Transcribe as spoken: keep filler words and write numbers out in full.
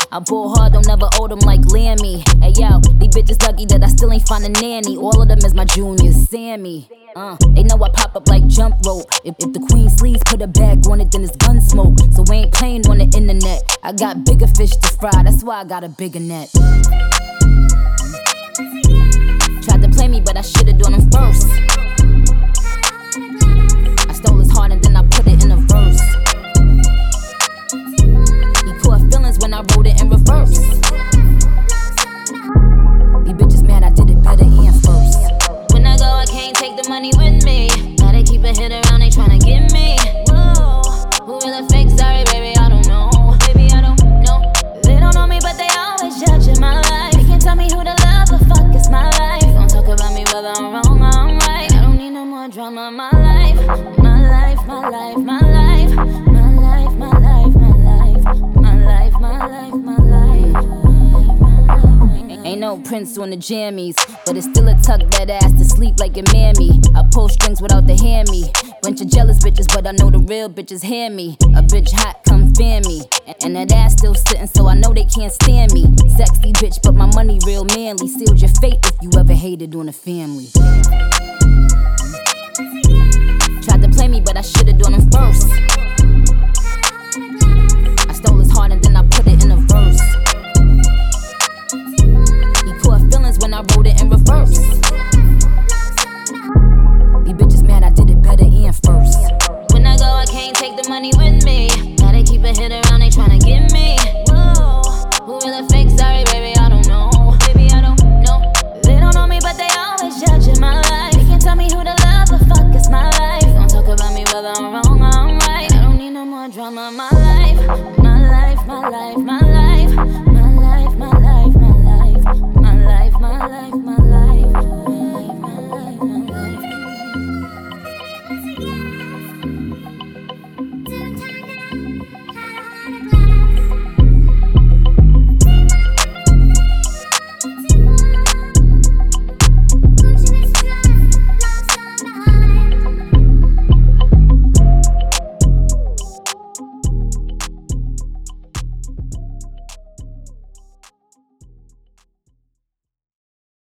I ball hard, don't never owe them like Lammy. Hey yo, these bitches lucky that I still ain't find a nanny. All of them is my juniors, Sammy. Uh, they know I pop up like jump rope. If, if the queen sleeves put a bag on it, then it's gun smoke. So we ain't playing on the internet. I got bigger fish to fry, that's why I got a bigger net. Tried to play me, but I should've done them first. I stole his heart and then I put it in a verse. He caught feelings when I wrote it in reverse. These bitches mad I did it better and first. When I go, I can't take the money with me. Gotta keep a hit around, they tryna get me. Whoa, who really fake? Sorry, baby, I don't know. Baby, I don't know. They don't know me, but they always judging my life. They can't tell me who to love, but fuck, it's my life. Don't talk about me whether I'm wrong or I'm right. I don't need no more drama in my life. My life, my life, my life. My life, my life, my life. My life, my life, my life. Ain't no Prince on the jammies, but it's still a tuck that ass to sleep like your mammy. I pull strings without the hammy. Bunch of jealous bitches, but I know the real bitches hear me. A bitch hot, come fan me. And that ass still sitting, so I know they can't stand me. Sexy bitch, but my money real manly. Sealed your fate if you ever hated on a family. Tried to play me, but I should've done them first. I stole his heart and then I put it in a verse.